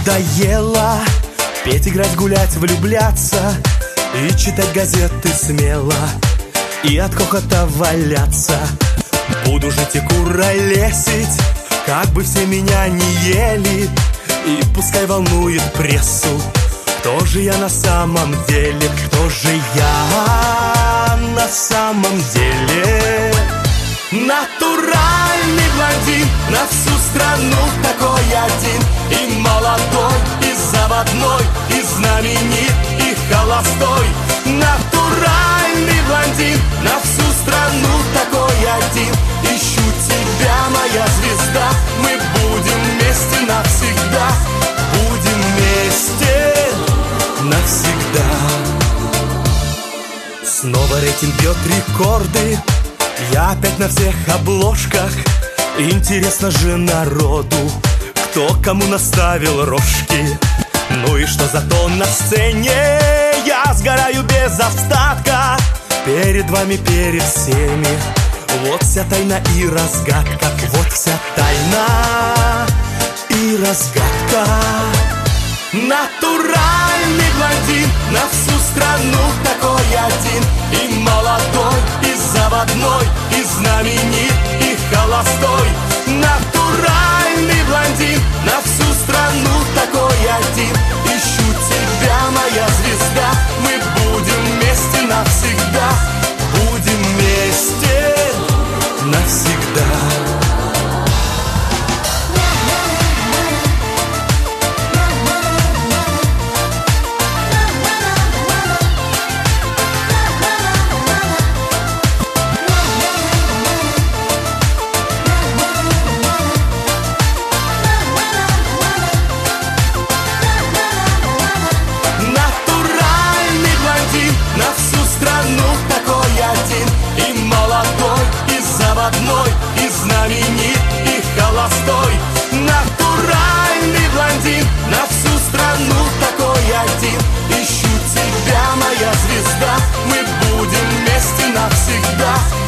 Надоело петь, играть, гулять, влюбляться и читать газеты смело, и от хохота валяться. Буду жить и куролесить, как бы все меня не ели, и пускай волнует прессу, кто же я на самом деле, кто же я на самом деле. Натуральный блондин, на всю страну такой один, и молодой, и заводной, и знаменит, и холостой. Натуральный блондин, на всю страну такой один. Ищу тебя, моя звезда, мы будем вместе навсегда. Будем вместе навсегда. Снова рейтинг бьет рекорды, я опять на всех обложках. Интересно же народу, кто кому наставил рожки. Ну и что зато на сцене я сгораю без остатка. Перед вами, перед всеми, вот вся тайна и разгадка. Вот вся тайна и разгадка. Натуральный блондин, на всю страну такой один, и молодой, и заводной, и знаменит, и холостой. Натуральный блондин, на всю страну такой один. Ищу тебя, моя звезда, мы будем вместе навсегда. Будем вместе навсегда. И знаменит, и холостой. Натуральный блондин, на всю страну такой один. Ищу тебя, моя звезда, мы будем вместе навсегда.